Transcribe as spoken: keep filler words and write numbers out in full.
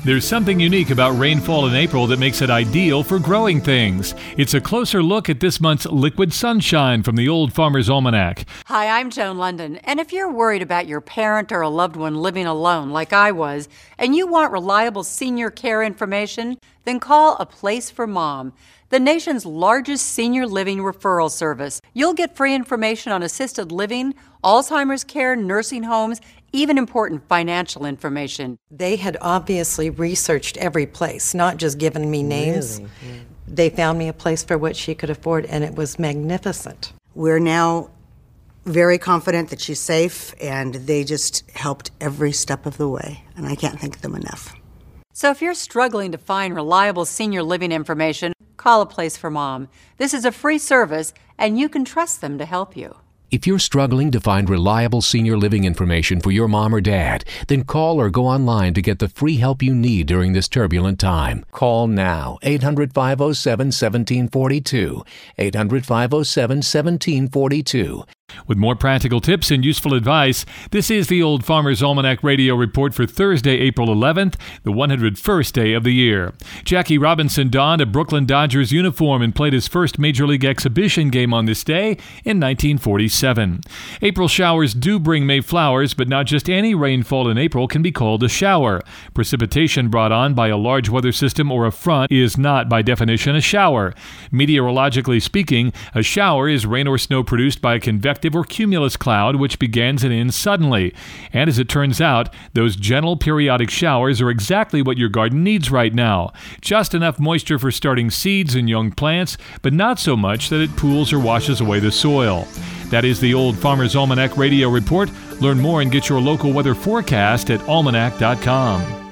There's something unique about rainfall in April that makes it ideal for growing things. It's a closer look at this month's liquid sunshine from the Old Farmer's Almanac. Hi, I'm Joan London, and if you're worried about your parent or a loved one living alone like I was, and you want reliable senior care information, then call A Place for Mom, the nation's largest senior living referral service. You'll get free information on assisted living, Alzheimer's care, nursing homes, even important financial information. They had obviously researched every place, not just given me names. Really? Yeah. They found me a place for what she could afford, and it was magnificent. We're now very confident that she's safe, and they just helped every step of the way, and I can't thank them enough. So if you're struggling to find reliable senior living information, call A Place for Mom. This is a free service, and you can trust them to help you. If you're struggling to find reliable senior living information for your mom or dad, then call or go online to get the free help you need during this turbulent time. Call now, eight hundred, five oh seven, one seven four two, eight hundred, five oh seven, one seven four two. With more practical tips and useful advice, this is the Old Farmer's Almanac Radio Report for Thursday, April eleventh, the one hundred first day of the year. Jackie Robinson donned a Brooklyn Dodgers uniform and played his first Major League exhibition game on this day in nineteen forty-seven. April showers do bring May flowers, but not just any rainfall in April can be called a shower. Precipitation brought on by a large weather system or a front is not, by definition, a shower. Meteorologically speaking, a shower is rain or snow produced by a convective or cumulus cloud which begins and ends suddenly. And as it turns out, those gentle periodic showers are exactly what your garden needs right now. Just enough moisture for starting seeds and young plants, but not so much that it pools or washes away the soil. That is the Old Farmer's Almanac Radio Report. Learn more and get your local weather forecast at almanac dot com.